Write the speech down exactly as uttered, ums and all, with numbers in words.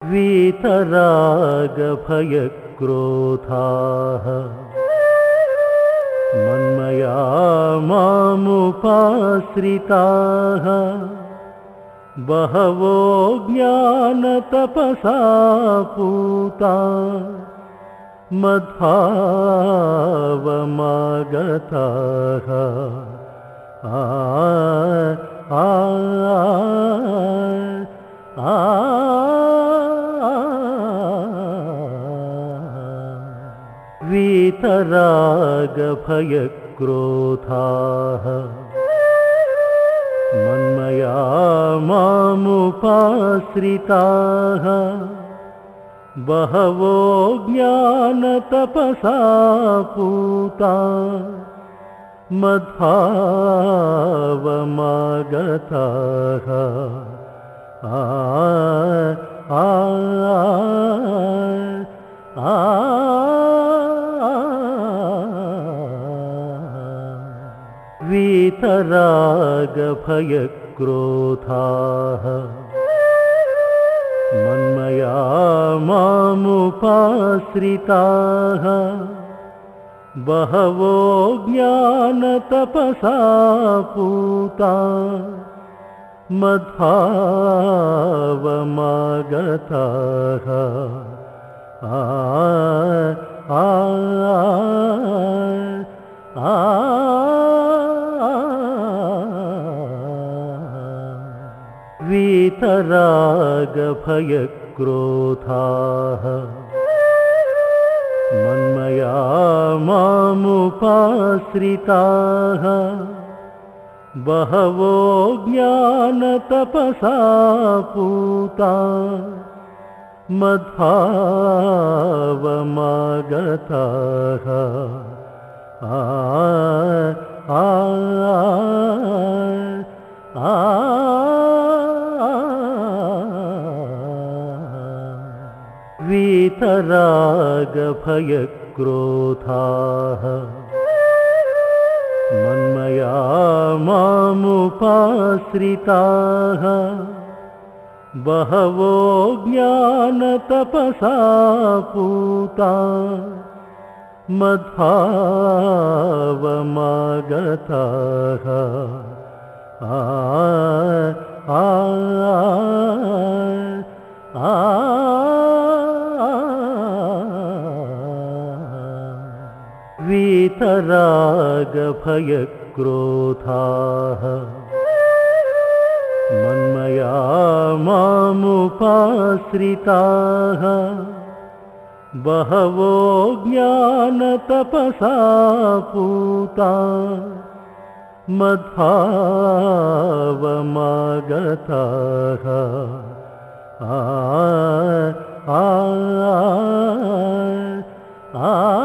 वीतरागभयक्रोधाः मन्मया मामुपाश्रिताः बहवो ज्ञानतपसा पूता मद्भावमागताः आ आ आ वीतरागभयक्रोधाः मन्मया मामुपाश्रिताः बहवो ज्ञानतपसा पूता मद्भावमागताः आ आ आ वीतरागभयक्रोधाः मन्मया मामुपाश्रिताः बहवो ज्ञानतपसा पूता मद्भावमागताः आ आ आ वीतरागभयक्रोधाः मन्मया मामुपाश्रिताः बहवो ज्ञानतपसा पूता मद्भावमागताः आ आ आ वीतरागभयक्रोधाः मन्मया मामुपाश्रिताः बहवो ज्ञानतपसा पूता मद्भावमागताः आ आ आ वीतरागभयक्रोधाः मन्मया मामुपाश्रिताः बहवो ज्ञानतपसा पूता मद्भावमागताः आ आ आ